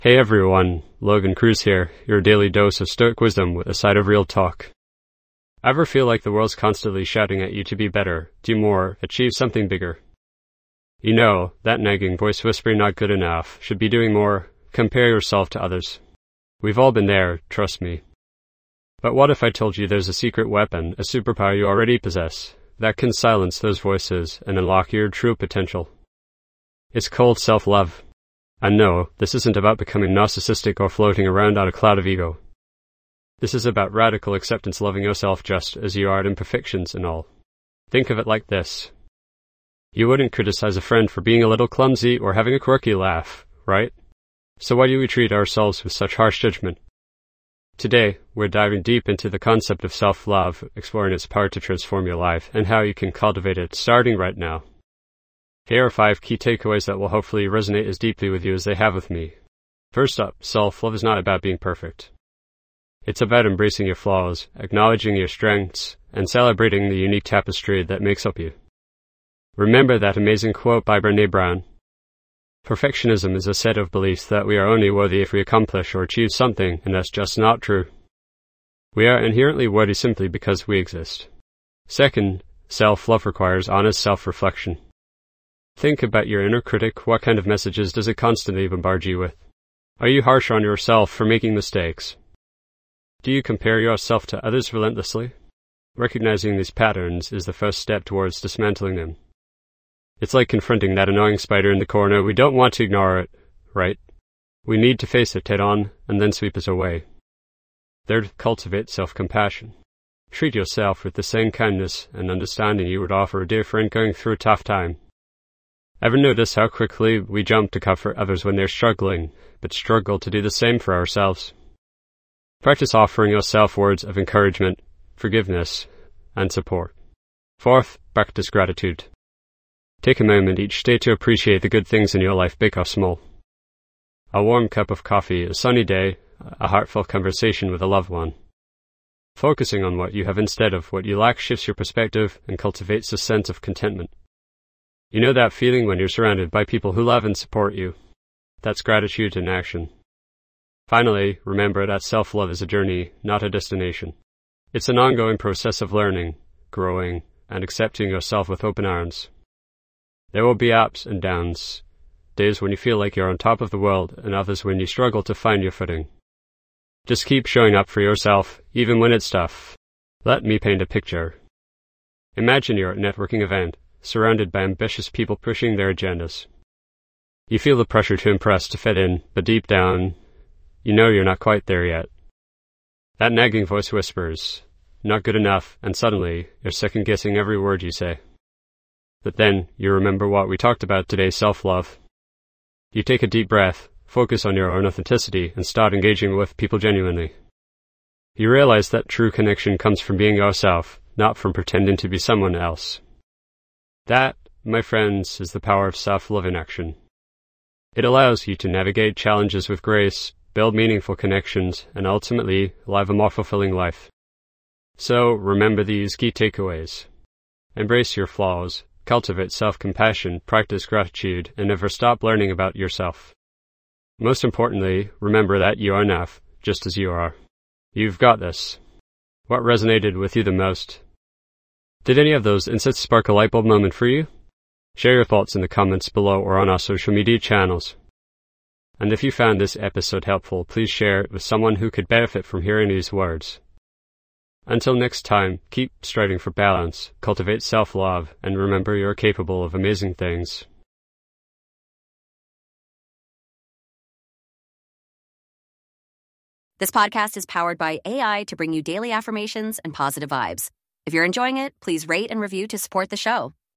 Hey everyone, Logan Cruz here, your daily dose of stoic wisdom with a side of real talk. Ever feel like the world's constantly shouting at you to be better, do more, achieve something bigger? You know, that nagging voice whispering not good enough, should be doing more, compare yourself to others. We've all been there, trust me. But what if I told you there's a secret weapon, a superpower you already possess, that can silence those voices and unlock your true potential? It's called self-love. And no, this isn't about becoming narcissistic or floating around on a cloud of ego. This is about radical acceptance, loving yourself just as you are at imperfections and all. Think of it like this. You wouldn't criticize a friend for being a little clumsy or having a quirky laugh, right? So why do we treat ourselves with such harsh judgment? Today, we're diving deep into the concept of self-love, exploring its power to transform your life and how you can cultivate it starting right now. Here are 5 key takeaways that will hopefully resonate as deeply with you as they have with me. First up, self-love is not about being perfect. It's about embracing your flaws, acknowledging your strengths, and celebrating the unique tapestry that makes up you. Remember that amazing quote by Brené Brown. Perfectionism is a set of beliefs that we are only worthy if we accomplish or achieve something, and that's just not true. We are inherently worthy simply because we exist. Second, self-love requires honest self-reflection. Think about your inner critic. What kind of messages does it constantly bombard you with? Are you harsh on yourself for making mistakes? Do you compare yourself to others relentlessly? Recognizing these patterns is the first step towards dismantling them. It's like confronting that annoying spider in the corner. We don't want to ignore it, right? We need to face it head-on and then sweep it away. Third, cultivate self-compassion. Treat yourself with the same kindness and understanding you would offer a dear friend going through a tough time. Ever notice how quickly we jump to comfort others when they're struggling, but struggle to do the same for ourselves? Practice offering yourself words of encouragement, forgiveness, and support. Fourth, practice gratitude. Take a moment each day to appreciate the good things in your life, big or small. A warm cup of coffee, a sunny day, a heartfelt conversation with a loved one. Focusing on what you have instead of what you lack shifts your perspective and cultivates a sense of contentment. You know that feeling when you're surrounded by people who love and support you? That's gratitude in action. Finally, remember that self-love is a journey, not a destination. It's an ongoing process of learning, growing, and accepting yourself with open arms. There will be ups and downs, days when you feel like you're on top of the world, and others when you struggle to find your footing. Just keep showing up for yourself, even when it's tough. Let me paint a picture. Imagine you're at a networking event, surrounded by ambitious people pushing their agendas. You feel the pressure to impress, to fit in, but deep down, you know you're not quite there yet. That nagging voice whispers, not good enough, and suddenly, you're second-guessing every word you say. But then, you remember what we talked about today, self-love. You take a deep breath, focus on your own authenticity, and start engaging with people genuinely. You realize that true connection comes from being yourself, not from pretending to be someone else. That, my friends, is the power of self-love in action. It allows you to navigate challenges with grace, build meaningful connections, and ultimately live a more fulfilling life. So, remember these key takeaways. Embrace your flaws, cultivate self-compassion, practice gratitude, and never stop learning about yourself. Most importantly, remember that you are enough, just as you are. You've got this. What resonated with you the most? Did any of those insights spark a light bulb moment for you? Share your thoughts in the comments below or on our social media channels. And if you found this episode helpful, please share it with someone who could benefit from hearing these words. Until next time, keep striving for balance, cultivate self-love, and remember you're capable of amazing things. This podcast is powered by AI to bring you daily affirmations and positive vibes. If you're enjoying it, please rate and review to support the show.